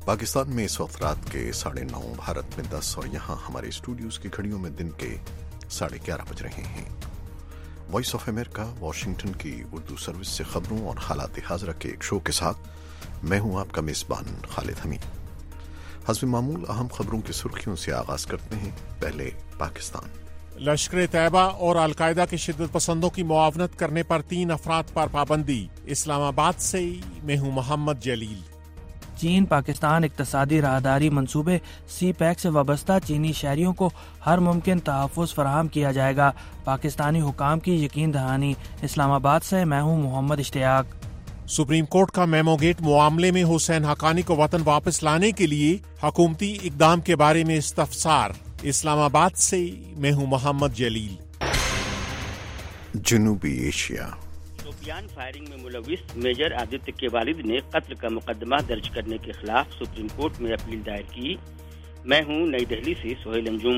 پاکستان میں اس وقت رات کے 9:30، بھارت میں 10 اور یہاں ہمارے اسٹوڈیوز کی گھڑیوں میں دن کے 11:30 بج رہے ہیں۔ وائس آف امریکہ واشنگٹن کی اردو سروس سے خبروں اور حالات حاضرہ کے ایک شو کے ساتھ میں ہوں آپ کا میزبان خالد حمید۔ حسب معمول اہم خبروں کی سرخیوں سے آغاز کرتے ہیں۔ پہلے پاکستان۔ لشکر طیبہ اور القاعدہ کے شدت پسندوں کی معاونت کرنے پر 3 افراد پر پابندی۔ اسلام آباد سے میں ہوں محمد جلیل۔ چین پاکستان اقتصادی راہداری منصوبے سی پیک سے وابستہ چینی شہریوں کو ہر ممکن تحفظ فراہم کیا جائے گا، پاکستانی حکام کی یقین دہانی۔ اسلام آباد سے میں ہوں محمد اشتیاق۔ سپریم کورٹ کا میمو گیٹ معاملے میں حسین حقانی کو وطن واپس لانے کے لیے حکومتی اقدام کے بارے میں استفسار۔ اسلام آباد سے میں ہوں محمد جلیل۔ جنوبی ایشیا۔ شوپیان فائرنگ میں ملوث میجر آدتیہ کے والد نے قتل کا مقدمہ درج کرنے کے خلاف سپریم کورٹ میں اپیل دائر کی۔ میں ہوں نئی دہلی سے سہیل انجم۔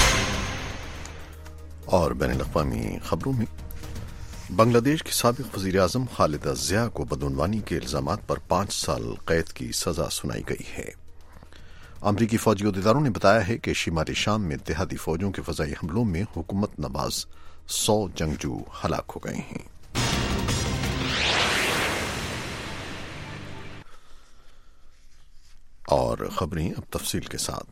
اور بین الاقوامی خبروں میں بنگلہ دیش کے سابق وزیر اعظم خالدہ ضیاء کو بدعنوانی کے الزامات پر 5 سال قید کی سزا سنائی گئی ہے۔ امریکی فوجی عہدیداروں نے بتایا ہے کہ شمالی شام میں اتحادی فوجوں کے فضائی حملوں میں حکومت نواز 100 جنگجو ہلاک ہو گئے ہیں۔ اور خبریں اب تفصیل کے ساتھ۔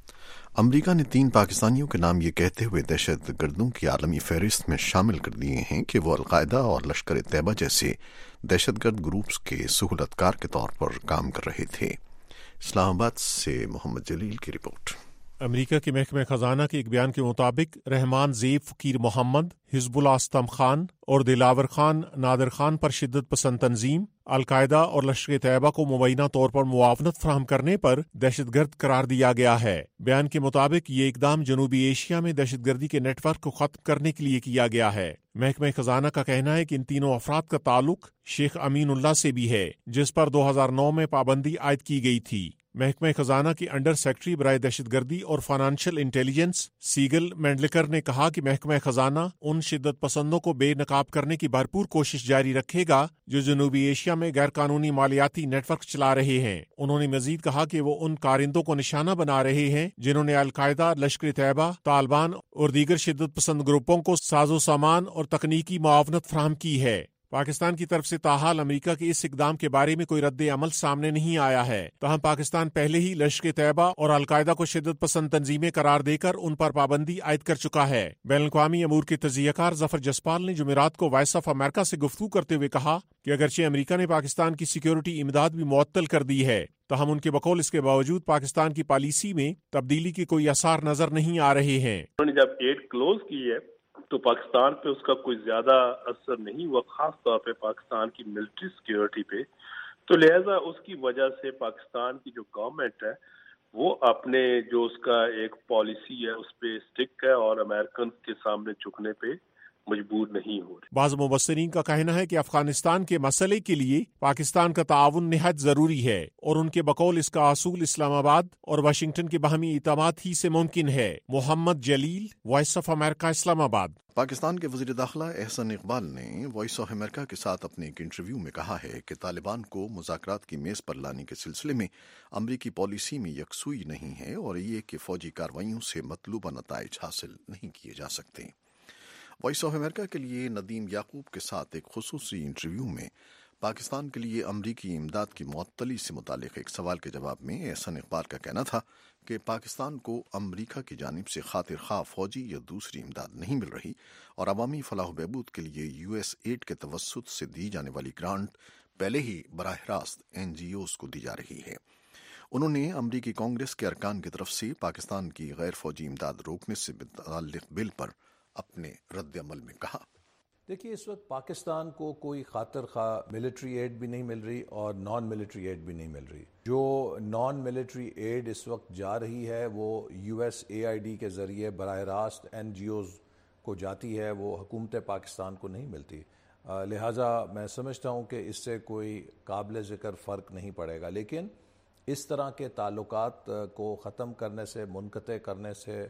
امریکہ نے 3 پاکستانیوں کے نام یہ کہتے ہوئے دہشت گردوں کی عالمی فہرست میں شامل کر دیے ہیں کہ وہ القاعدہ اور لشکر طیبہ جیسے دہشت گرد گروپس کے سہولت کار کے طور پر کام کر رہے تھے۔ اسلام آباد سے محمد جلیل کی رپورٹ۔ امریکہ کے محکمہ خزانہ کے ایک بیان کے مطابق رحمان زیب فقیر محمد، حزب اللہ استم خان اور دلاور خان نادر خان پر شدت پسند تنظیم القاعدہ اور لشکر طیبہ کو مبینہ طور پر معاونت فراہم کرنے پر دہشت گرد قرار دیا گیا ہے۔ بیان کے مطابق یہ اقدام جنوبی ایشیا میں دہشت گردی کے نیٹ ورک کو ختم کرنے کے لیے کیا گیا ہے۔ محکمہ خزانہ کا کہنا ہے کہ ان تینوں افراد کا تعلق شیخ امین اللہ سے بھی ہے، جس پر 2009 میں پابندی عائد کی گئی تھی۔ محکمہ خزانہ کے انڈر سیکرٹری برائے دہشت گردی اور فائنانشل انٹیلیجنس سیگل مینڈلکر نے کہا کہ محکمہ خزانہ ان شدت پسندوں کو بے نقاب کرنے کی بھرپور کوشش جاری رکھے گا جو جنوبی ایشیا میں غیر قانونی مالیاتی نیٹ ورک چلا رہے ہیں۔ انہوں نے مزید کہا کہ وہ ان کارندوں کو نشانہ بنا رہے ہیں جنہوں نے القاعدہ، لشکر طیبہ، طالبان اور دیگر شدت پسند گروپوں کو ساز و سامان اور تکنیکی معاونت فراہم کی ہے۔ پاکستان کی طرف سے تاحال امریکہ کے اس اقدام کے بارے میں کوئی رد عمل سامنے نہیں آیا ہے، تاہم پاکستان پہلے ہی لشکر طیبہ اور القاعدہ کو شدت پسند تنظیمیں قرار دے کر ان پر پابندی عائد کر چکا ہے۔ بین الاقوامی امور کے تجزیہ کار ظفر جسپال نے جمعرات کو وائس آف امریکہ سے گفتگو کرتے ہوئے کہا کہ اگرچہ امریکہ نے پاکستان کی سیکیورٹی امداد بھی معطل کر دی ہے، تاہم ان کے بقول اس کے باوجود پاکستان کی پالیسی میں تبدیلی کے کوئی آثار نظر نہیں آ رہے ہیں۔ انہوں نے جب ایڈ کلوز کی ہے تو پاکستان پہ اس کا کوئی زیادہ اثر نہیں ہوا، خاص طور پہ پاکستان کی ملٹری سیکیورٹی پہ، تو لہٰذا اس کی وجہ سے پاکستان کی جو گورنمنٹ ہے وہ اپنے جو اس کا ایک پالیسی ہے اس پہ سٹک ہے اور امریکن کے سامنے جھکنے پہ مجبور نہیں ہو رہی۔ بعض مبصرین کا کہنا ہے کہ افغانستان کے مسئلے کے لیے پاکستان کا تعاون نہایت ضروری ہے اور ان کے بقول اس کا حصول اسلام آباد اور واشنگٹن کے باہمی اعتماد ہی سے ممکن ہے۔ محمد جلیل، وائس آف امریکہ، اسلام آباد۔ پاکستان کے وزیر داخلہ احسن اقبال نے وائس آف امریکہ کے ساتھ اپنے ایک انٹرویو میں کہا ہے کہ طالبان کو مذاکرات کی میز پر لانے کے سلسلے میں امریکی پالیسی میں یکسوئی نہیں ہے اور یہ کہ فوجی کارروائیوں سے مطلوبہ نتائج حاصل نہیں کیے جا سکتے۔ وائس آف امریکہ کے لیے ندیم یعقوب کے ساتھ ایک خصوصی انٹرویو میں پاکستان کے لیے امریکی امداد کی معطلی سے متعلق ایک سوال کے جواب میں احسن اقبال کا کہنا تھا کہ پاکستان کو امریکہ کی جانب سے خاطر خواہ فوجی یا دوسری امداد نہیں مل رہی اور عوامی فلاح و بہبود کے لیے US ایڈ کے توسط سے دی جانے والی گرانٹ پہلے ہی براہ راست NGOs کو دی جا رہی ہے۔ انہوں نے امریکی کانگریس کے ارکان کی طرف سے پاکستان کی غیر فوجی امداد روکنے سے متعلق بل پر اپنے رد عمل میں کہا۔ دیکھیے، اس وقت پاکستان کو کوئی خاطر خواہ ملٹری ایڈ بھی نہیں مل رہی اور نان ملٹری ایڈ بھی نہیں مل رہی۔ جو نان ملٹری ایڈ اس وقت جا رہی ہے وہ USAID کے ذریعے براہ راست NGOs کو جاتی ہے، وہ حکومت پاکستان کو نہیں ملتی۔ لہٰذا میں سمجھتا ہوں کہ اس سے کوئی قابل ذکر فرق نہیں پڑے گا، لیکن اس طرح کے تعلقات کو ختم کرنے سے، منقطع کرنے سے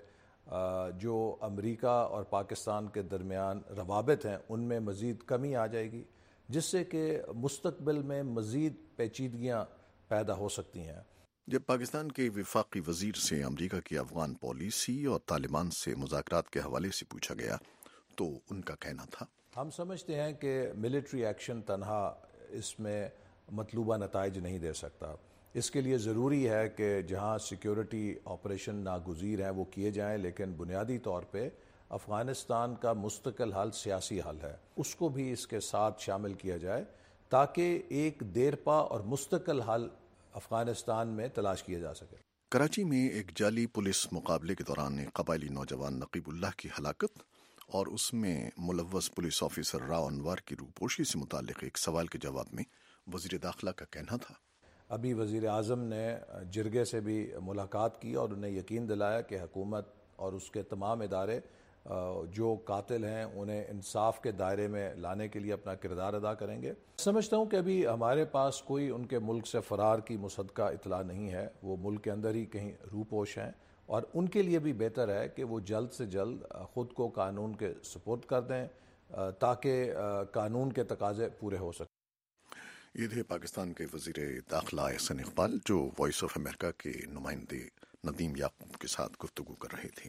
جو امریکہ اور پاکستان کے درمیان روابط ہیں ان میں مزید کمی آ جائے گی، جس سے کہ مستقبل میں مزید پیچیدگیاں پیدا ہو سکتی ہیں۔ جب پاکستان کے وفاقی وزیر سے امریکہ کی افغان پالیسی اور طالبان سے مذاکرات کے حوالے سے پوچھا گیا تو ان کا کہنا تھا، ہم سمجھتے ہیں کہ ملٹری ایکشن تنہا اس میں مطلوبہ نتائج نہیں دے سکتا. اس کے لیے ضروری ہے کہ جہاں سیکیورٹی آپریشن ناگزیر ہیں وہ کیے جائیں، لیکن بنیادی طور پہ افغانستان کا مستقل حل سیاسی حل ہے، اس کو بھی اس کے ساتھ شامل کیا جائے تاکہ ایک دیرپا اور مستقل حل افغانستان میں تلاش کیا جا سکے. کراچی میں ایک جعلی پولیس مقابلے کے دوران ایک قبائلی نوجوان نقیب اللہ کی ہلاکت اور اس میں ملوث پولیس آفیسر راؤ انوار کی روپوشی سے متعلق ایک سوال کے جواب میں وزیر داخلہ کا کہنا تھا، ابھی وزیر اعظم نے جرگے سے بھی ملاقات کی اور انہیں یقین دلایا کہ حکومت اور اس کے تمام ادارے جو قاتل ہیں انہیں انصاف کے دائرے میں لانے کے لیے اپنا کردار ادا کریں گے. سمجھتا ہوں کہ ابھی ہمارے پاس کوئی ان کے ملک سے فرار کی مصدقہ اطلاع نہیں ہے، وہ ملک کے اندر ہی کہیں روپوش ہیں، اور ان کے لیے بھی بہتر ہے کہ وہ جلد سے جلد خود کو قانون کے سپرد کر دیں تاکہ قانون کے تقاضے پورے ہو سکیں. یہ تھے پاکستان کے وزیر داخلہ احسن اقبال جو وائس آف امریکہ کے نمائندے ندیم یعقوب کے ساتھ گفتگو کر رہے تھے.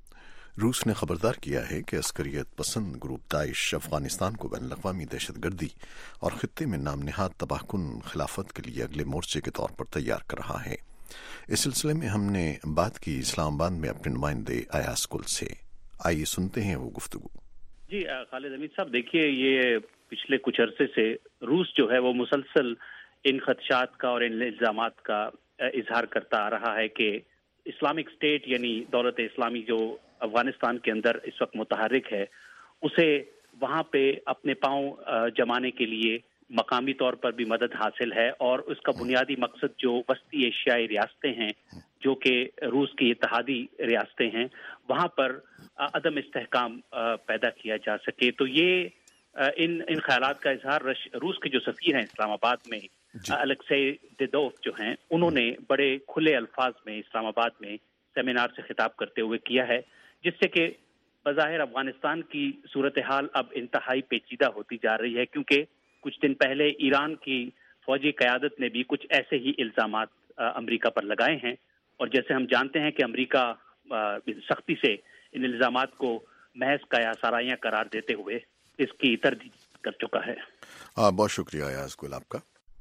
روس نے خبردار کیا ہے کہ عسکریت پسند گروپ داعش افغانستان کو بین الاقوامی دہشت گردی اور خطے میں نام نہاد تباہ کن خلافت کے لیے اگلے مورچے کے طور پر تیار کر رہا ہے. اس سلسلے میں ہم نے بات کی اسلام آباد میں اپنے نمائندے ایاز کل سے. آئیے سنتے ہیں وہ گفتگو. جی خالد حمید صاحب، دیکھیے یہ پچھلے کچھ عرصے سے روس جو ہے وہ مسلسل ان خدشات کا اور ان الزامات کا اظہار کرتا آ رہا ہے کہ اسلامک اسٹیٹ یعنی دولت اسلامی جو افغانستان کے اندر اس وقت متحرک ہے، اسے وہاں پہ اپنے پاؤں جمانے کے لیے مقامی طور پر بھی مدد حاصل ہے، اور اس کا بنیادی مقصد جو وسطی ایشیائی ریاستیں ہیں جو کہ روس کی اتحادی ریاستیں ہیں، وہاں پر عدم استحکام پیدا کیا جا سکے. تو یہ ان خیالات کا اظہار روس کے جو سفیر ہیں اسلام آباد میں الیکسی دیدوف جو ہیں، انہوں نے بڑے کھلے الفاظ میں اسلام آباد میں سیمینار سے خطاب کرتے ہوئے کیا ہے، جس سے کہ بظاہر افغانستان کی صورتحال اب انتہائی پیچیدہ ہوتی جا رہی ہے، کیونکہ کچھ دن پہلے ایران کی فوجی قیادت نے بھی کچھ ایسے ہی الزامات امریکہ پر لگائے ہیں، اور جیسے ہم جانتے ہیں کہ امریکہ سختی سے ان الزامات کو محض قیاس آرائیاں قرار دیتے ہوئے اس کی تردید کر چکا ہے. بہت شکریہ ایاز گل آپ کا.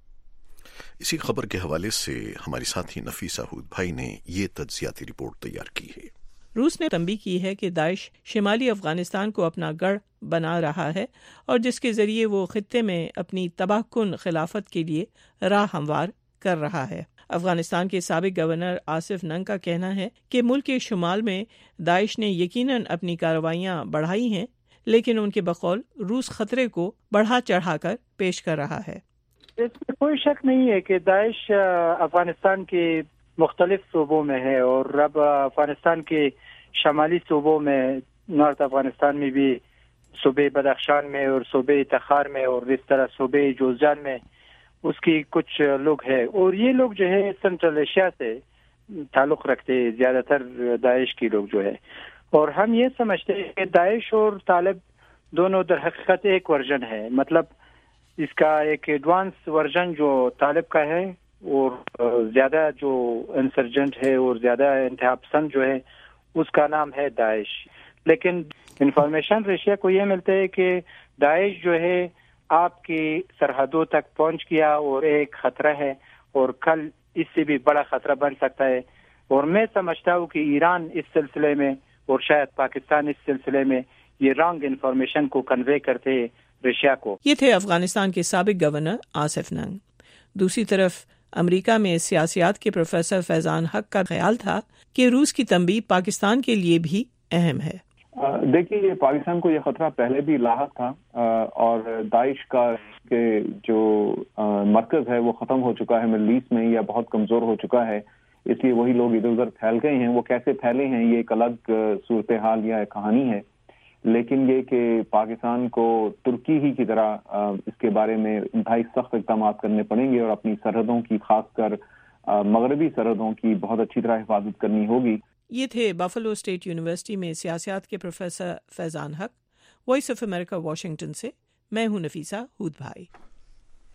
اسی خبر کے حوالے سے ہماری ساتھی نفیسہ ہود بھائی نے یہ تجزیاتی رپورٹ تیار کی ہے. روس نے تنبیہ کی ہے کہ داعش شمالی افغانستان کو اپنا گڑھ بنا رہا ہے اور جس کے ذریعے وہ خطے میں اپنی تباہ کن خلافت کے لیے راہ ہموار کر رہا ہے. افغانستان کے سابق گورنر آصف ننگ کا کہنا ہے کہ ملک کے شمال میں داعش نے یقیناً اپنی کارروائیاں بڑھائی ہیں، لیکن ان کے بقول روس خطرے کو بڑھا چڑھا کر پیش کر رہا ہے. اس میں کوئی شک نہیں ہے کہ داعش افغانستان کے مختلف صوبوں میں ہے، اور اب افغانستان کے شمالی صوبوں میں، نارتھ افغانستان میں بھی، صوبے بدخشان میں اور صوبے تخار میں اور اس طرح صوبے جوزجان میں اس کی کچھ لوگ ہیں، اور یہ لوگ جو ہے سینٹرل ایشیا سے تعلق رکھتے، زیادہ تر داعش کے لوگ جو ہے. اور ہم یہ سمجھتے ہیں کہ داعش اور طالب دونوں در حقیقت ایک ورژن ہے، مطلب اس کا ایک ایڈوانس ورژن جو طالب کا ہے، اور زیادہ جو انسرجنٹ ہے اور زیادہ انتہا پسند جو ہے اس کا نام ہے داعش. لیکن انفارمیشن رشیا کو یہ ملتا ہے کہ داعش جو ہے آپ کی سرحدوں تک پہنچ گیا اور ایک خطرہ ہے، اور کل اس سے بھی بڑا خطرہ بن سکتا ہے. اور میں سمجھتا ہوں کہ ایران اس سلسلے میں اور شاید پاکستان اس سلسلے میں یہ رانگ انفارمیشن کو کنوے کرتے ہیں رشیا کو. یہ تھے افغانستان کے سابق گورنر آصف ننگ. دوسری طرف امریکہ میں سیاسیات کے پروفیسر فیضان حق کا خیال تھا کہ روس کی تنبیہ پاکستان کے لیے بھی اہم ہے. دیکھیے، یہ پاکستان کو یہ خطرہ پہلے بھی لاحق تھا، اور داعش کا جو مرکز ہے وہ ختم ہو چکا ہے مڈل ایسٹ میں، یا بہت کمزور ہو چکا ہے، اس لیے وہی لوگ ادھر ادھر پھیل گئے ہیں. وہ کیسے پھیلے ہیں یہ ایک الگ صورتحال یا کہانی ہے، لیکن یہ کہ پاکستان کو ترکی ہی کی طرح اس کے بارے میں انتہائی سخت اقدامات کرنے پڑیں گے، اور اپنی سرحدوں کی، خاص کر مغربی سرحدوں کی بہت اچھی طرح حفاظت کرنی ہوگی. یہ تھے بفلو اسٹیٹ یونیورسٹی میں سیاسیات کے پروفیسر فیضان حق. وائس آف امریکہ واشنگٹن سے میں ہوں نفیسہ ہود بھائی.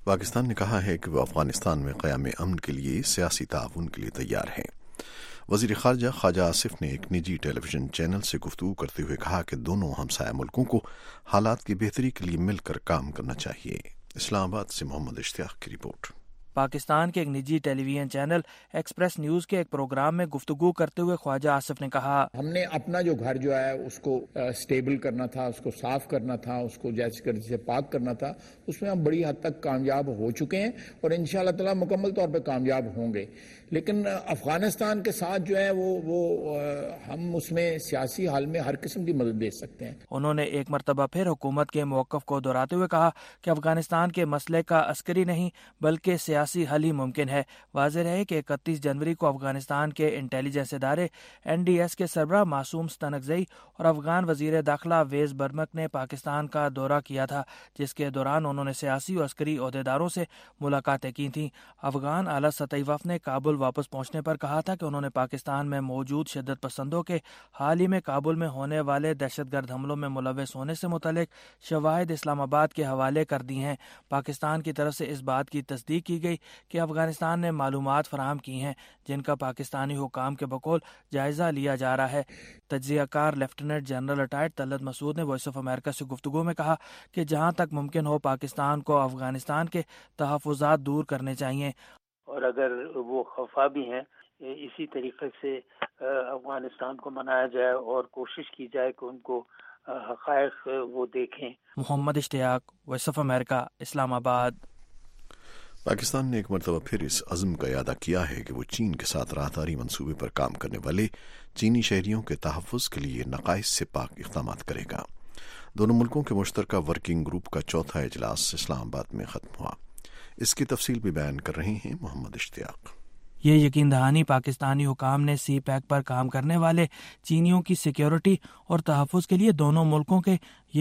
پاکستان نے کہا ہے کہ وہ افغانستان میں قیام امن کے لیے سیاسی تعاون کے لیے تیار ہے۔ وزیر خارجہ خواجہ آصف نے ایک نجی ٹیلی ویژن چینل سے گفتگو کرتے ہوئے کہا کہ دونوں ہمسایہ ملکوں کو حالات کی بہتری کے لیے مل کر کام کرنا چاہیے۔ اسلام آباد سے محمد اشتیاق کی رپورٹ۔ پاکستان کے ایک نجی television channel express news کے ایک پروگرام میں گفتگو کرتے ہوئے خواجہ آصف نے کہا، ہم نے اپنا جو گھر جو ہے اس کو سٹیبل کرنا تھا، اس کو صاف کرنا تھا، اس کو جیسے پاک کرنا تھا، اس میں ہم بڑی حد تک کامیاب ہو چکے ہیں اور انشاءاللہ تعالی مکمل طور پہ کامیاب ہوں گے۔ لیکن افغانستان کے ساتھ جو ہے وہ ہم اس میں سیاسی حال میں ہر قسم کی مدد دے سکتے ہیں۔ انہوں نے ایک مرتبہ پھر حکومت کے موقف کو دہراتے ہوئے کہا کہ افغانستان کے مسئلے کا عسکری نہیں بلکہ سیاسی حل ہی ممکن ہے۔ واضح رہے کہ 31 جنوری کو افغانستان کے انٹیلیجنس ادارے NDS کے سربراہ معصوم ستانکزئی اور افغان وزیر داخلہ ویز برمک نے پاکستان کا دورہ کیا تھا، جس کے دوران انہوں نے سیاسی و عسکری عہدیداروں سے ملاقاتیں کی تھیں۔ افغان اعلیٰ سطحی وفد نے کابل واپس پہنچنے پر کہا تھا کہ انہوں نے پاکستان میں موجود شدت پسندوں کے حال ہی میں کابل میں ہونے والے دہشت گرد حملوں میں ملوث ہونے سے متعلق شواہد اسلام آباد کے حوالے کر دی ہیں۔ پاکستان کی طرف سے اس بات کی تصدیق کی گئی کہ افغانستان نے معلومات فراہم کی ہیں جن کا پاکستانی حکام کے بقول جائزہ لیا جا رہا ہے۔ تجزیہ کار lieutenant general retired Talat Masood نے وائس آف امریکہ سے گفتگو میں کہا کہ جہاں تک ممکن ہو پاکستان کو افغانستان کے تحفظات دور کرنے چاہیے، اور اگر وہ خفا بھی ہیں اسی طریقے سے افغانستان کو منایا جائے اور کوشش کی جائے کہ ان کو حقائق وہ دیکھیں۔ محمد اشتیاق، وائس آف امریکہ، اسلام آباد۔ پاکستان نے ایک مرتبہ پھر اس عزم کا اعادہ کیا ہے کہ وہ چین کے ساتھ راہداری منصوبے پر کام کرنے والے چینی شہریوں کے تحفظ کے لیے نقائص سے پاک اقدامات کرے گا۔ دونوں ملکوں کے مشترکہ ورکنگ گروپ کا چوتھا اجلاس اسلام آباد میں ختم ہوا۔ اس کی تفصیل بھی بیان کر رہے ہیں محمد اشتیاق۔ یہ یقین دہانی پاکستانی حکام نے سی پیک پر کام کرنے والے چینیوں کی سیکیورٹی اور تحفظ کے لیے دونوں ملکوں کے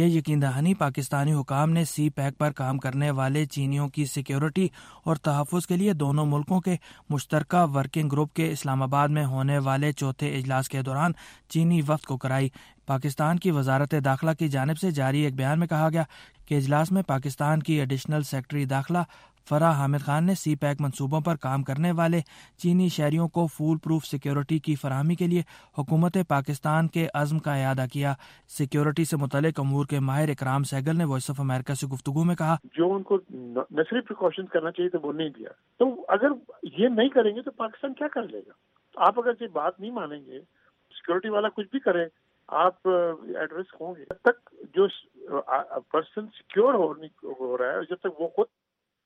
پاکستانی حکام نے سی پیک پر کام کرنے والے چینیوں کی سیکیورٹی اور تحفظ کے لیے دونوں ملکوں کے مشترکہ ورکنگ گروپ کے اسلام آباد میں ہونے والے چوتھے اجلاس کے دوران چینی وفد کو کرائی۔ پاکستان کی وزارت داخلہ کی جانب سے جاری ایک بیان میں کہا گیا کہ اجلاس میں پاکستان کی ایڈیشنل سیکرٹری داخلہ فرح حامد خان نے سی پیک منصوبوں پر کام کرنے والے چینی شہریوں کو فول پروف سیکیورٹی کی فراہمی کے لیے حکومت پاکستان کے عزم کا اعادہ کیا۔ سیکیورٹی سے متعلق امور کے ماہر اکرام سہگل نے وائس آف امریکہ سے گفتگو میں کہا، جو ان کو نیسری پریکاشن کرنا چاہیے تو وہ نہیں دیا، تو اگر یہ نہیں کریں گے تو پاکستان کیا کر لے گا؟ آپ اگر یہ بات نہیں مانیں گے، سیکیورٹی والا کچھ بھی کرے، آپ ایٹ رسک ہوں گے۔ جب تک جو پرسن سیکیور ہو رہا ہے، جب تک وہ خود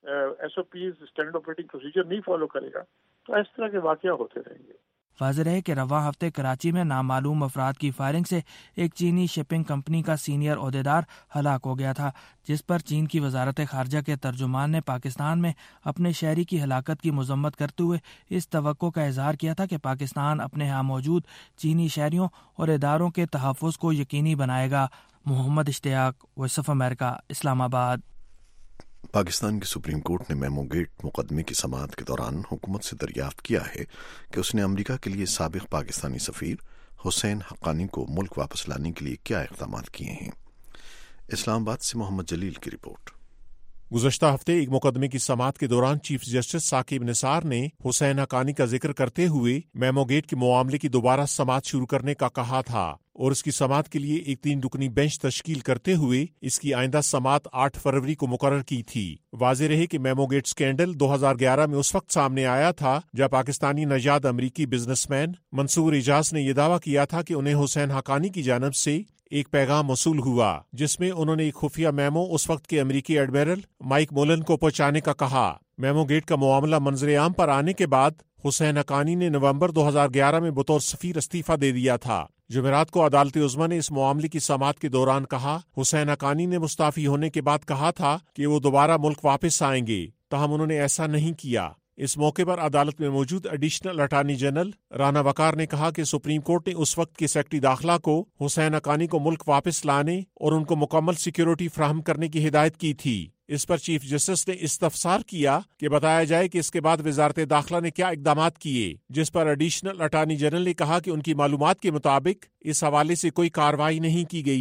SOPs اسٹینڈرڈ آپریٹنگ پروسیجر نہیں فالو کرے گا تو اس طرح کے واقعہ ہوتے رہیں گے۔ واضح ہے کہ رواں ہفتے کراچی میں نامعلوم افراد کی فائرنگ سے ایک چینی شپنگ کمپنی کا سینئر عہدیدار ہلاک ہو گیا تھا، جس پر چین کی وزارت خارجہ کے ترجمان نے پاکستان میں اپنے شہری کی ہلاکت کی مذمت کرتے ہوئے اس توقع کا اظہار کیا تھا کہ پاکستان اپنے ہاں موجود چینی شہریوں اور اداروں کے تحفظ کو یقینی بنائے گا۔ محمد اشتیاق، وائس آف امریکہ، اسلام آباد۔ پاکستان کی سپریم کورٹ نے میمو گیٹ مقدمے کی سماعت کے دوران حکومت سے دریافت کیا ہے کہ اس نے امریکہ کے لیے سابق پاکستانی سفیر حسین حقانی کو ملک واپس لانے کے لیے کیا اقدامات کیے ہیں۔ اسلام آباد سے محمد جلیل کی رپورٹ۔ گزشتہ ہفتے ایک مقدمے کی سماعت کے دوران چیف جسٹس ثاقب نثار نے حسین حقانی کا ذکر کرتے ہوئے میمو گیٹ کے معاملے کی دوبارہ سماعت شروع کرنے کا کہا تھا اور اس کی سماعت کے لیے ایک 3 رکنی بینچ تشکیل کرتے ہوئے اس کی آئندہ سماعت 8 فروری کو مقرر کی تھی۔ واضح رہے کہ میمو گیٹ سکینڈل 2011 میں اس وقت سامنے آیا تھا جب پاکستانی نژاد امریکی بزنس مین منصور اعجاز نے یہ دعویٰ کیا تھا کہ انہیں حسین حقانی کی جانب سے ایک پیغام موصول ہوا جس میں انہوں نے ایک خفیہ میمو اس وقت کے امریکی ایڈمرل مائک مولن کو پہنچانے کا کہا۔ میمو گیٹ کا معاملہ منظر عام پر آنے کے بعد حسین حقانی نے نومبر 2011 میں بطور سفیر استعفیٰ دے دیا تھا۔ جمعرات کو عدالت عظمیٰ نے اس معاملے کی سماعت کے دوران کہا، حسین حقانی نے مستعفی ہونے کے بعد کہا تھا کہ وہ دوبارہ ملک واپس آئیں گے، تاہم انہوں نے ایسا نہیں کیا۔ اس موقع پر عدالت میں موجود additional attorney general Rana Waqar نے کہا کہ سپریم کورٹ نے اس وقت کے سیکرٹری داخلہ کو حسین حقانی کو ملک واپس لانے اور ان کو مکمل سیکیورٹی فراہم کرنے کی ہدایت کی تھی۔ اس پر چیف جسٹس نے استفسار کیا کہ بتایا جائے کہ اس کے بعد وزارت داخلہ نے کیا اقدامات کیے، جس پر ایڈیشنل اٹارنی جنرل نے کہا کہ ان کی معلومات کے مطابق اس حوالے سے کوئی کارروائی نہیں کی گئی ہے۔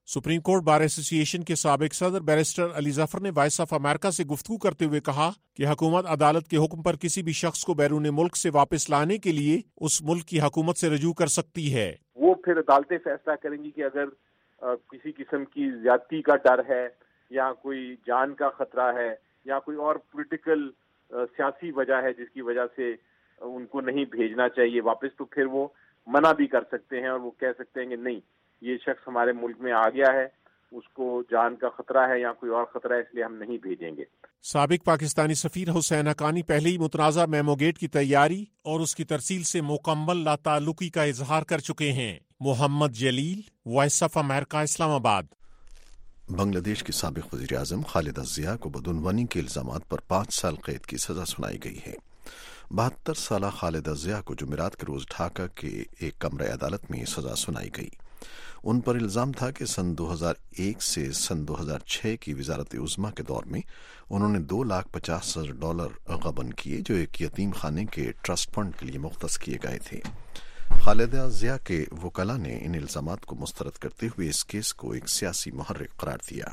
سپریم کورٹ بار ایسوسی ایشن کے سابق صدر بیرسٹر علی ظفر نے وائس آف امریکہ سے گفتگو کرتے ہوئے کہا کہ حکومت عدالت کے حکم پر کسی بھی شخص کو بیرون ملک سے واپس لانے کے لیے اس ملک کی حکومت سے رجوع کر سکتی ہے. وہ پھر عدالتیں فیصلہ کریں گی کہ اگر کسی قسم کی زیادتی کا ڈر ہے یا کوئی جان کا خطرہ ہے یا کوئی اور پولیٹیکل سیاسی وجہ ہے جس کی وجہ سے ان کو نہیں بھیجنا چاہیے واپس، تو پھر وہ منع بھی کر سکتے ہیں اور وہ کہہ سکتے ہیں کہ نہیں، یہ شخص ہمارے ملک میں آ گیا ہے، اس کو جان کا خطرہ ہے یا کوئی اور خطرہ ہے، اس لیے ہم نہیں بھیجیں گے. سابق پاکستانی سفیر حسین حقانی پہلے ہی متنازع میمو گیٹ کی تیاری اور اس کی ترسیل سے مکمل لا تعلقی کا اظہار کر چکے ہیں. محمد جلیل، وائس آف امریکہ، اسلام آباد. بنگلہ دیش کے سابق وزیر اعظم خالدہ ضیاء کو بدعنوانی کے الزامات پر 5 سال قید کی سزا سنائی گئی ہے. 72 سالہ خالدہ ضیاء کو جمعرات کے روز ڈھاکہ کے ایک کمرہ عدالت میں یہ سزا سنائی گئی. ان پر الزام تھا کہ سن 2001 سے سن 2006 کی وزارت عظمیٰ کے دور میں انہوں نے $250,000 غبن کیے جو ایک یتیم خانے کے ٹرسٹ فنڈ کے لیے مختص کیے گئے تھے. خالدہ ضیاء کے وکلاء نے ان الزامات کو مسترد کرتے ہوئے اس کیس کو ایک سیاسی محرک قرار دیا.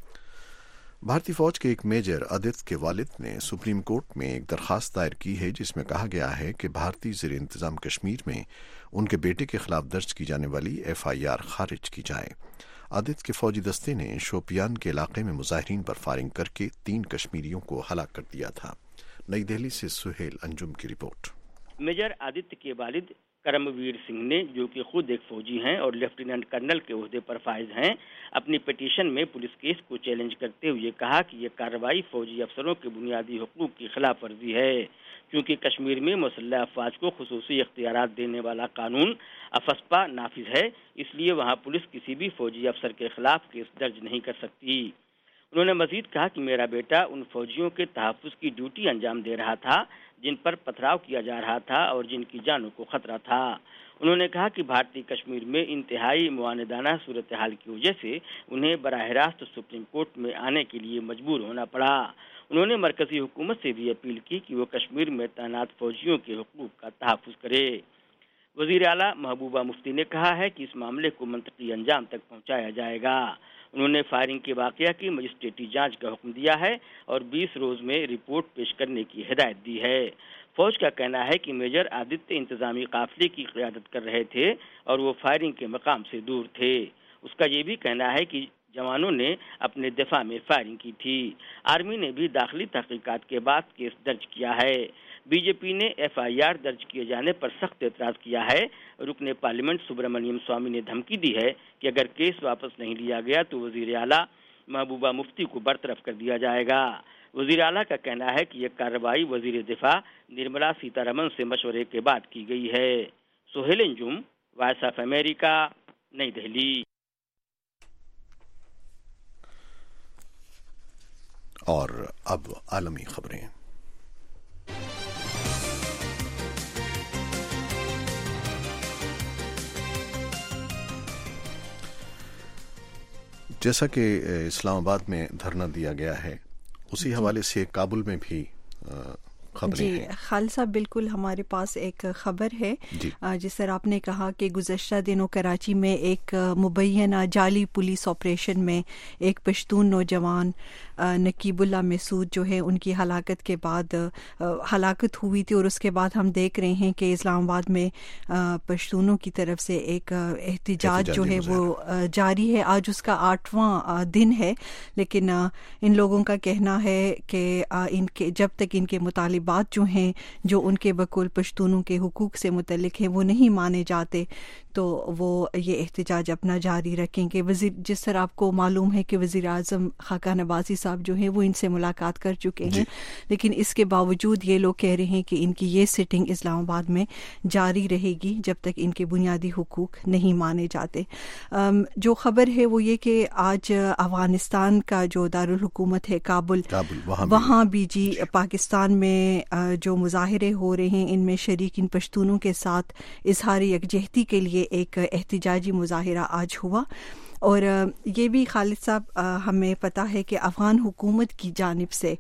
بھارتی فوج کے ایک میجر آدتیہ کے والد نے سپریم کورٹ میں ایک درخواست دائر کی ہے جس میں کہا گیا ہے کہ بھارتی زیر انتظام کشمیر میں ان کے بیٹے کے خلاف درج کی جانے والی FIR خارج کی جائے. آدتیہ کے فوجی دستے نے شوپیان کے علاقے میں مظاہرین پر فائرنگ کر کے 3 کشمیریوں کو ہلاک کر دیا تھا. نئی دہلی سے سہیل انجم کی رپورٹ. میجر آدتیہ کے والد کرم ویر سنگھ نے، جو کہ خود ایک فوجی ہیں اور لیفٹیننٹ کرنل کے عہدے پر فائز ہیں، اپنی پٹیشن میں پولیس کیس کو چیلنج کرتے ہوئے کہا کہ یہ کارروائی فوجی افسروں کے بنیادی حقوق کی خلاف ورزی ہے، کیونکہ کشمیر میں مسلح افواج کو خصوصی اختیارات دینے والا قانون افسپا نافذ ہے، اس لیے وہاں پولیس کسی بھی فوجی افسر کے خلاف کیس درج نہیں کر سکتی. انہوں نے مزید کہا کہ میرا بیٹا ان فوجیوں کے تحفظ کی ڈیوٹی انجام دے رہا تھا جن پر پتھراؤ کیا جا رہا تھا اور جن کی جانوں کو خطرہ تھا. انہوں نے کہا کہ بھارتی کشمیر میں انتہائی معاندانہ صورتحال کی وجہ سے انہیں براہ راست سپریم کورٹ میں آنے کے لیے مجبور ہونا پڑا. انہوں نے مرکزی حکومت سے بھی اپیل کی کہ وہ کشمیر میں تعینات فوجیوں کے حقوق کا تحفظ کرے. وزیر اعلیٰ محبوبہ مفتی نے کہا ہے کہ اس معاملے کو منطقی انجام تک پہنچایا جائے گا. انہوں نے فائرنگ کے واقعہ کی مجسٹریٹی جانچ کا حکم دیا ہے اور 20 روز میں رپورٹ پیش کرنے کی ہدایت دی ہے. فوج کا کہنا ہے کہ میجر آدتیہ انتظامی قافلے کی قیادت کر رہے تھے اور وہ فائرنگ کے مقام سے دور تھے. اس کا یہ بھی کہنا ہے کہ جوانوں نے اپنے دفاع میں فائرنگ کی تھی. آرمی نے بھی داخلی تحقیقات کے بعد کیس درج کیا ہے. بی جے پی نے FIR درج کیے جانے پر سخت اعتراض کیا ہے. رکن پارلیمنٹ سبرامنیم سوامی نے دھمکی دی ہے کہ اگر کیس واپس نہیں لیا گیا تو وزیر اعلیٰ محبوبہ مفتی کو برطرف کر دیا جائے گا. وزیر اعلیٰ کا کہنا ہے کہ یہ کارروائی وزیر دفاع نرملا سیتا رمن سے مشورے کے بعد کی گئی ہے. Sohail Anjum, voice of America, نئی دہلی. اور اب عالمی خبریں. جیسا کہ اسلام آباد میں دھرنا دیا گیا ہے، اسی حوالے سے کابل میں بھی خبریں ہیں. خالد صاحب، بالکل ہمارے پاس ایک خبر ہے. جس طرح آپ نے کہا کہ گزشتہ دنوں کراچی میں ایک مبینہ جعلی پولیس آپریشن میں ایک پشتون نوجوان نقیب اللہ مسعود جو ہے ان کی ہلاکت کے بعد ہلاکت ہوئی تھی، اور اس کے بعد ہم دیکھ رہے ہیں کہ اسلام آباد میں پشتونوں کی طرف سے ایک احتجاج جو ہے وہ جاری ہے. آج اس کا 8واں دن ہے، لیکن ان لوگوں کا کہنا ہے کہ ان کے جب تک ان کے مطالبات جو ہیں جو ان کے بقول پشتونوں کے حقوق سے متعلق ہیں وہ نہیں مانے جاتے تو وہ یہ احتجاج اپنا جاری رکھیں گے. جس طرح آپ کو معلوم ہے کہ وزیر اعظم خاقان عباسی صاحب جو ہیں وہ ان سے ملاقات کر چکے ہیں، لیکن اس کے باوجود یہ لوگ کہہ رہے ہیں کہ ان کی یہ سٹنگ اسلام آباد میں جاری رہے گی جب تک ان کے بنیادی حقوق نہیں مانے جاتے. جو خبر ہے وہ یہ کہ آج افغانستان کا جو دارالحکومت ہے کابل وہاں بھی پاکستان میں جو مظاہرے ہو رہے ہیں ان میں شریک ان پشتونوں کے ساتھ اظہار یکجہتی کے لیے ایک احتجاجی مظاہرہ آج ہوا. اور یہ بھی خالد صاحب ہمیں پتہ ہے کہ افغان حکومت کی جانب سے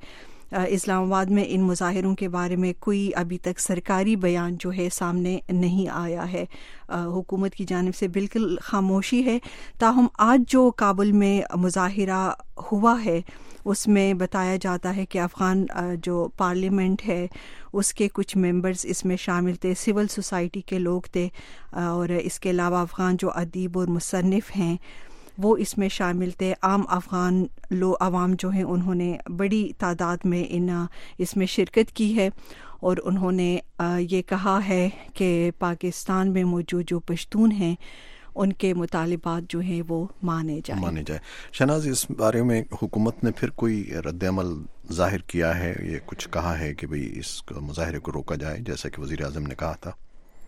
اسلام آباد میں ان مظاہروں کے بارے میں کوئی ابھی تک سرکاری بیان جو ہے سامنے نہیں آیا ہے. حکومت کی جانب سے بالکل خاموشی ہے. تاہم آج جو کابل میں مظاہرہ ہوا ہے اس میں بتایا جاتا ہے کہ افغان جو پارلیمنٹ ہے اس کے کچھ ممبرز اس میں شامل تھے, سول سوسائٹی کے لوگ تھے, اور اس کے علاوہ افغان جو ادیب اور مصنف ہیں وہ اس میں شامل تھے. عام افغان عوام جو ہیں انہوں نے بڑی تعداد میں اس میں شرکت کی ہے, اور انہوں نے یہ کہا ہے کہ پاکستان میں موجود جو پشتون ہیں ان کے مطالبات جو ہیں وہ مانے جائے. شہناز, اس بارے میں حکومت نے پھر کوئی رد عمل ظاہر کیا ہے, یہ کچھ کہا ہے کہ بھئی اس مظاہرے کو روکا جائے جیسا کہ وزیر اعظم نے کہا تھا؟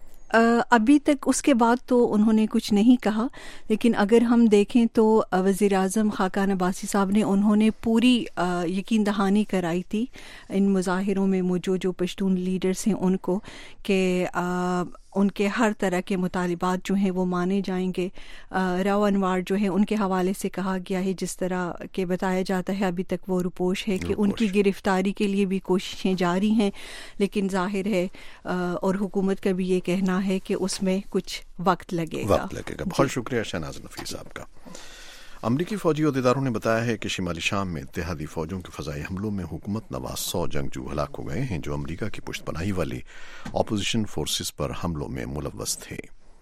ابھی تک اس کے بعد تو انہوں نے کچھ نہیں کہا, لیکن اگر ہم دیکھیں تو وزیر اعظم خاقان عباسی صاحب نے انہوں نے پوری یقین دہانی کرائی تھی ان مظاہروں میں موجود جو پشتون لیڈرز ہیں ان کو کہ ان کے ہر طرح کے مطالبات جو ہیں وہ مانے جائیں گے. رو انوار جو ہیں ان کے حوالے سے کہا گیا ہے, جس طرح کہ بتایا جاتا ہے ابھی تک وہ رپوش ہے کہ ان کی گرفتاری کے لیے بھی کوششیں جاری ہیں, لیکن ظاہر ہے اور حکومت کا بھی یہ کہنا ہے کہ اس میں کچھ وقت لگے گا. بہت شکریہ شہناز نفیس صاحب کا. امریکی فوجی عہدیداروں نے بتایا ہے کہ شمالی شام میں اتحادی فوجوں کے فضائی حملوں میں حکومت نواز 100 جنگجو ہلاک ہو گئے ہیں جو امریکہ کی پشت پناہی والی اپوزیشن فورسز پر حملوں میں ملوث تھے.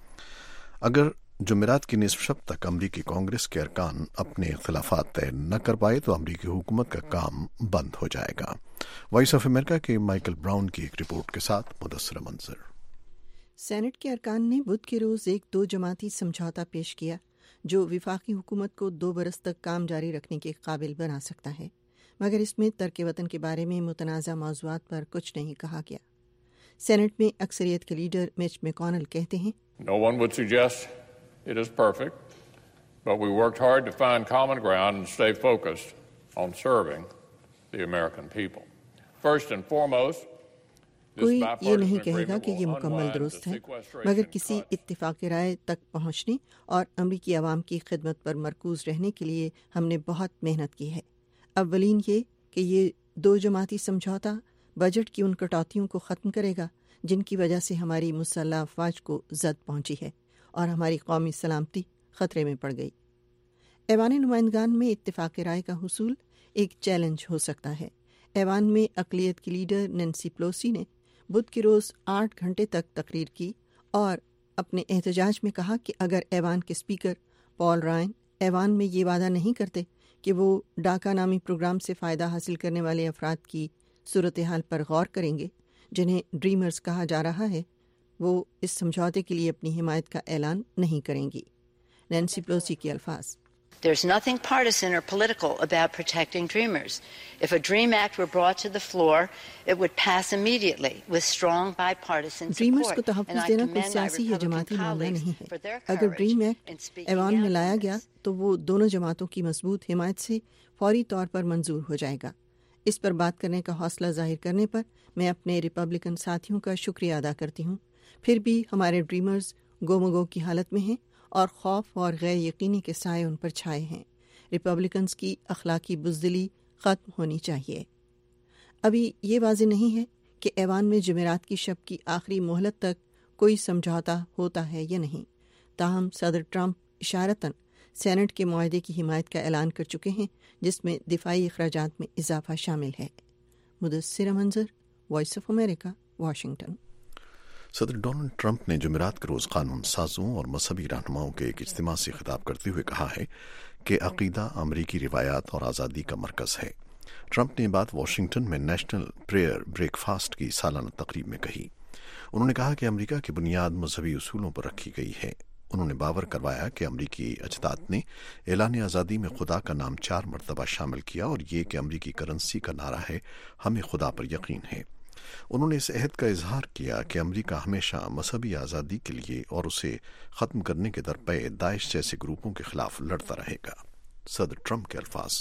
اگر جمعرات کی نصف شب تک امریکی کانگریس کے ارکان اپنے اختلافات طے نہ کر پائے تو امریکی حکومت کا کام بند ہو جائے گا. وائس آف امریکہ کے مائیکل براؤن کی ایک رپورٹ کے ساتھ مدثر منظر. سینٹ کے ارکان نے بدھ کے روز ایک 2 جماعتی سمجھوتا پیش کیا جو وفاقی حکومت کو 2 برس تک کام جاری رکھنے کے قابل بنا سکتا ہے, مگر اس میں ترک وطن کے بارے میں متنازع موضوعات پر کچھ نہیں کہا گیا. سینٹ میں اکثریت کے لیڈر مچ میکونل کہتے ہیں, No one would suggest it is perfect, but we worked hard to find common ground and stay focused on serving the American people. First and foremost, کوئی یہ نہیں کہے گا کہ یہ مکمل درست ہے, مگر کسی اتفاق رائے تک پہنچنے اور امریکی عوام کی خدمت پر مرکوز رہنے کے لیے ہم نے بہت محنت کی ہے. اولین یہ کہ یہ 2 جماعتی سمجھوتا بجٹ کی ان کٹوتیوں کو ختم کرے گا جن کی وجہ سے ہماری مسلح افواج کو زد پہنچی ہے اور ہماری قومی سلامتی خطرے میں پڑ گئی. ایوان نمائندگان میں اتفاق رائے کا حصول ایک چیلنج ہو سکتا ہے. ایوان میں اقلیت کی لیڈر نینسی پلوسی نے بدھ کے روز 8 گھنٹے تک تقریر کی اور اپنے احتجاج میں کہا کہ اگر ایوان کے اسپیکر پال رائن ایوان میں یہ وعدہ نہیں کرتے کہ وہ ڈاکا نامی پروگرام سے فائدہ حاصل کرنے والے افراد کی صورتحال پر غور کریں گے جنہیں ڈریمرز کہا جا رہا ہے, وہ اس سمجھوتے کے لیے اپنی حمایت کا اعلان نہیں کریں گی. نینسی پلوسی کے الفاظ, There's nothing partisan or political about protecting dreamers. If a DREAM Act were brought to the floor, it would pass immediately with strong bipartisan support. Dreamers کو تحفظ دینا کوئی سیاسی یا جماعتی معاملہ نہیں ہے. اگر ڈریم ایکٹ ایوان میں لایا گیا تو وہ دونوں جماعتوں کی مضبوط حمایت سے فوری طور پر منظور ہو جائے گا. اس پر بات کرنے کا حوصلہ ظاہر کرنے پر میں اپنے ریپبلکن ساتھیوں کا شکریہ ادا کرتی ہوں. پھر بھی ہمارے ڈریمرز گومگو کی حالت میں ہیں اور خوف اور غیر یقینی کے سائے ان پر چھائے ہیں. ریپبلکنز کی اخلاقی بزدلی ختم ہونی چاہیے. ابھی یہ واضح نہیں ہے کہ ایوان میں جمعرات کی شب کی آخری مہلت تک کوئی سمجھوتا ہوتا ہے یا نہیں. تاہم صدر ٹرمپ اشارتاً سینٹ کے معاہدے کی حمایت کا اعلان کر چکے ہیں جس میں دفاعی اخراجات میں اضافہ شامل ہے. Mudassar Manzar, voice of America, Washington. صدر ڈونلڈ ٹرمپ نے جمعرات کے روز قانون سازوں اور مذہبی رہنماؤں کے ایک اجتماع سے خطاب کرتے ہوئے کہا ہے کہ عقیدہ امریکی روایات اور آزادی کا مرکز ہے. ٹرمپ نے یہ بات واشنگٹن میں نیشنل پریئر بریک فاسٹ کی سالانہ تقریب میں کہی. انہوں نے کہا کہ امریکہ کی بنیاد مذہبی اصولوں پر رکھی گئی ہے. انہوں نے باور کروایا کہ امریکی اجداد نے اعلان آزادی میں خدا کا نام 4 مرتبہ شامل کیا اور یہ کہ امریکی کرنسی کا نعرہ ہے ہمیں خدا پر یقین ہے. انہوں نے اس عہد کا اظہار کیا کہ امریکہ ہمیشہ مذہبی آزادی کے لیے اور اسے ختم کرنے کے درپے داعش جیسے گروپوں کے خلاف لڑتا رہے گا. صدر ٹرمپ کے الفاظ,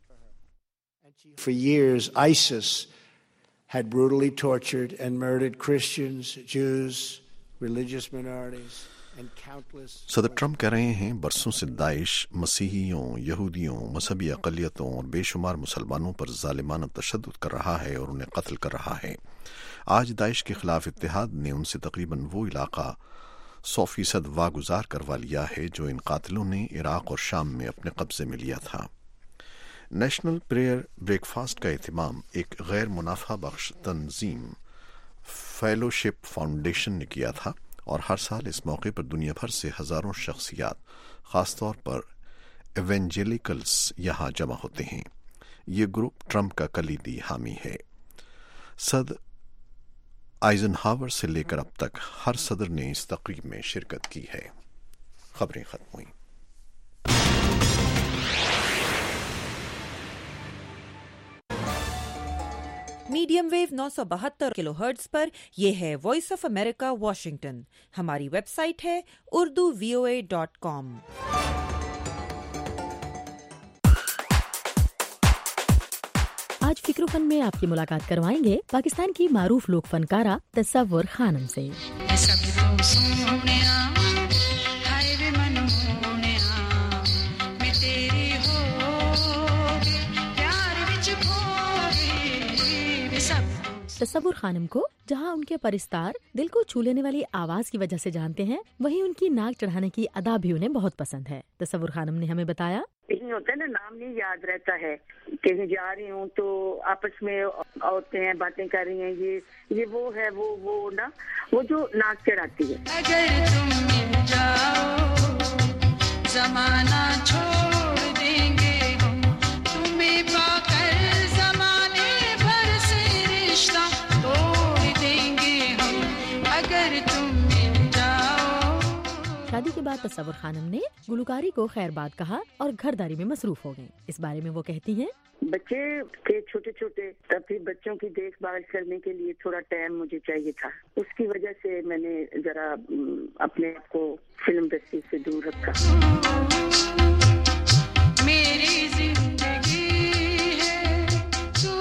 For years, ISIS had brutally tortured and murdered Christians, Jews, religious minorities. सदर ट्रंप कह रहे हैं बरसों से दाइश मसीहियों, यहूदियों, मजहबी अक़लियतों और बेशुमार मुसलमानों पर ज़ालिमाना तशद्दुद कर रहा है और उन्हें कत्ल कर रहा है। आज दाइश के खिलाफ इत्तेहाद ने उनसे तकरीबन वो इलाका 100% वागुजार करवा लिया है जो इन कातिलों ने इराक और शाम में अपने कब्जे में लिया था। नेशनल प्रेयर ब्रेकफास्ट का एहतमाम एक गैर मुनाफा बख्श तंजीम फेलोशिप फाउंडेशन ने किया था और हर साल इस मौके पर दुनिया भर से हजारों शख्सियात, खासतौर पर एवेंजेलिकल्स यहाँ जमा होते हैं। ये ग्रुप ट्रंप का कलीदी हामी है। सदर आइजनहावर से लेकर अब तक हर सदर ने इस तकरीब में शिरकत की है। खबरें खत्म हुई। मीडियम वेव 972 किलोहर्ट्ज पर यह है वॉइस ऑफ अमेरिका वॉशिंगटन। हमारी वेबसाइट है urduvoa.com। आज फिक्र फन में आपकी मुलाकात करवाएंगे पाकिस्तान की मारूफ लोक फनकारा तसव्वुर खानम से। तसव्वुर खानम को जहां उनके परिस्तार दिल को छू लेने वाली आवाज की वजह से जानते हैं, वहीं उनकी नाक चढ़ाने की अदा भी उन्हें बहुत पसंद है। तसव्वुर खानम ने हमें बताया, नहीं होता है ना, नाम नहीं याद रहता है। कहीं जा रही हूँ तो आपस में औरतें हैं, बातें कर रही हैं, ये वो है, वो ना, वो जो नाक चढ़ाती है। अगर तुम मिल जाओ जमाना छोड़ देंगे हम, तुम्हें पाकर जमाने भर से रिश्ता तोड़ देंगे हम, अगर तुम मिल जाओ। शादी के बाद तसव्वुर खानम ने गुलकारी को खैरबाद कहा और घरदारी में मसरूफ हो गईं। इस बारे में वो कहती हैं, बच्चे थे छोटे छोटे, तब फिर बच्चों की देखभाल करने के लिए थोड़ा टाइम मुझे चाहिए था। उसकी वजह से मैंने जरा अपने आप को फिल्म इंडस्ट्री से दूर रखा। मेरी जिंदगी है तू,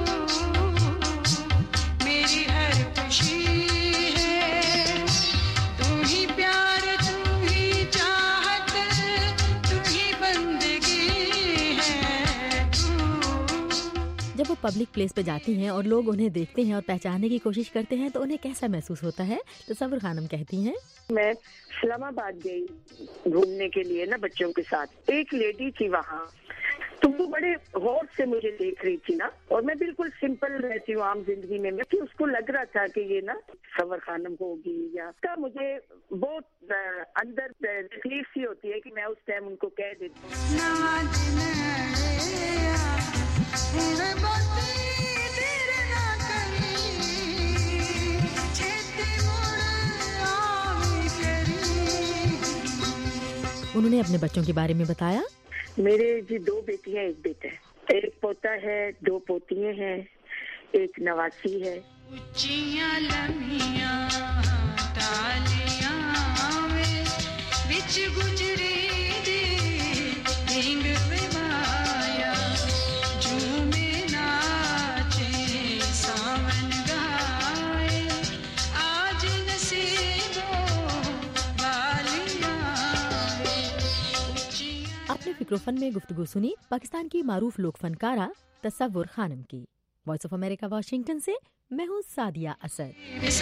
मेरी हर खुशी है, तू ही प्यार, तू ही चाहत, तू ही बंदगी है तू। जब वो पब्लिक प्लेस पे जाती हैं और लोग उन्हें देखते हैं और पहचानने की कोशिश करते हैं तो उन्हें कैसा महसूस होता है? तसव्वुर खानम कहती हैं, मैं इस्लामाबाद गई घूमने के लिए ना बच्चों के साथ। एक लेडी थी वहाँ, तो वो बड़े गौर से मुझे देख रही थी ना, और मैं बिल्कुल सिंपल रहती हूँ आम जिंदगी में। मैं उसको लग रहा था कि ये ना तसव्वुर खानम होगी या का, मुझे बहुत अंदर तकलीफ सी होती है कि मैं उस टाइम उनको कह देती उन्होंने अपने बच्चों के बारे में बताया, मेरे जी 2 बेटियां, 1 बेटा है, 1 पोता है, 2 पोतियां हैं, 1 नवासी है। उच्चियां लम्हियां तालियां में विच गुजरी दी ढिंग विमाया, झूमे नाचे सावन गाए, आज नसीबों वालियां। अपने फिक्रोफन में गुफ्तगू सुनी पाकिस्तान की मारूफ लोक फनकारा तसव्वुर खानम की। वॉइस ऑफ अमेरिका वाशिंगटन से मैं हूँ सादिया असद।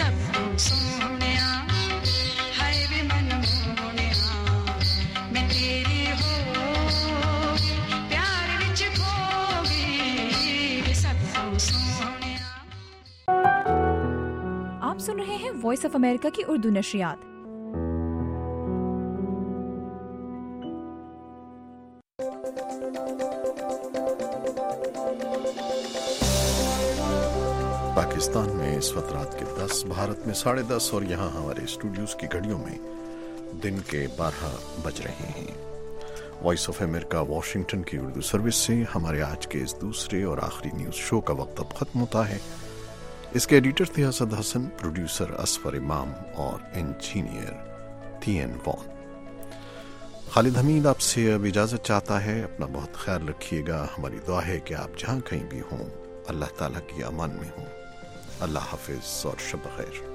आप सुन रहे हैं वॉइस ऑफ अमेरिका की उर्दू नशरियात। पाकिस्तान में इस वक्त रात के 10, भारत में 10:30 और यहाँ हमारे स्टूडियोज की घड़ियों में दिन के 12 बज रहे हैं। वॉइस ऑफ अमेरिका वॉशिंगटन की उर्दू सर्विस से हमारे आज के इस दूसरे और आखिरी न्यूज शो का वक्त अब खत्म होता है। इसके एडिटर थे असद हसन, प्रोड्यूसर असफर इमाम और इंजीनियर थियन वॉन। खालिद हमीद आपसे अब इजाजत चाहता है। अपना बहुत ख्याल रखिएगा। हमारी दुआ है कि आप जहां कहीं भी हों अल्लाह ताला की अमान में हों। अल्लाह हाफिज और शब खैर।